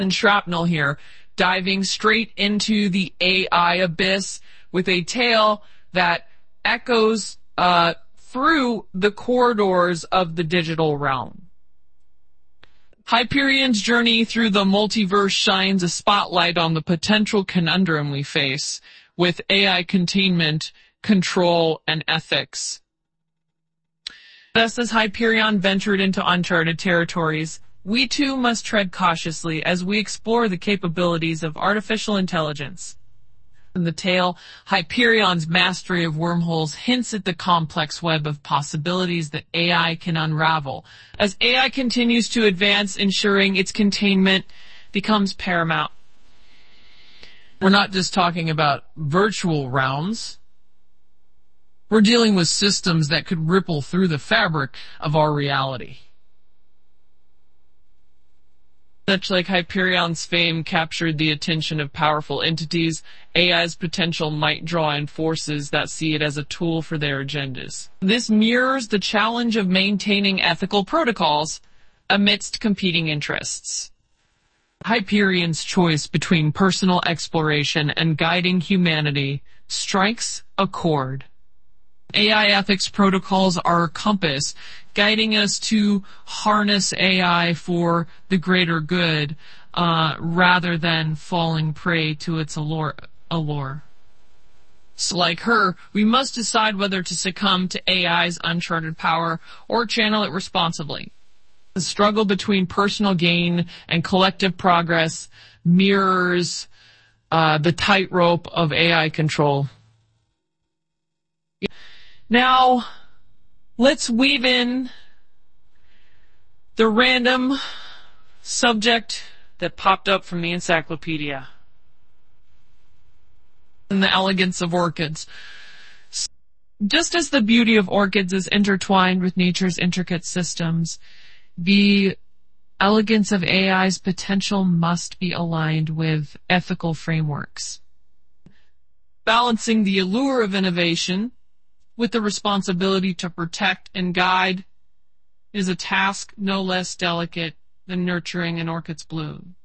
And Shrapnel here, diving straight into the AI abyss with a tale that echoes through the corridors of the digital realm. Hyperion's journey through the multiverse shines a spotlight on the potential conundrum we face with AI containment, control, and ethics. Just as Hyperion ventured into uncharted territories, we too must tread cautiously as we explore the capabilities of artificial intelligence. In the tale, Hyperion's mastery of wormholes hints at the complex web of possibilities that AI can unravel. As AI continues to advance, ensuring its containment becomes paramount. We're not just talking about virtual realms. We're dealing with systems that could ripple through the fabric of our reality. Much like Hyperion's fame captured the attention of powerful entities, AI's potential might draw in forces that see it as a tool for their agendas. This mirrors the challenge of maintaining ethical protocols amidst competing interests. Hyperion's choice between personal exploration and guiding humanity strikes a chord. AI ethics protocols are a compass, guiding us to harness AI for the greater good, rather than falling prey to its allure. So like her, we must decide whether to succumb to AI's uncharted power or channel it responsibly. The struggle between personal gain and collective progress mirrors the tightrope of AI control. Now, let's weave in the random subject that popped up from the encyclopedia. And the elegance of orchids. Just as the beauty of orchids is intertwined with nature's intricate systems, the elegance of AI's potential must be aligned with ethical frameworks. Balancing the allure of innovation with the responsibility to protect and guide is a task no less delicate than nurturing an orchid's bloom.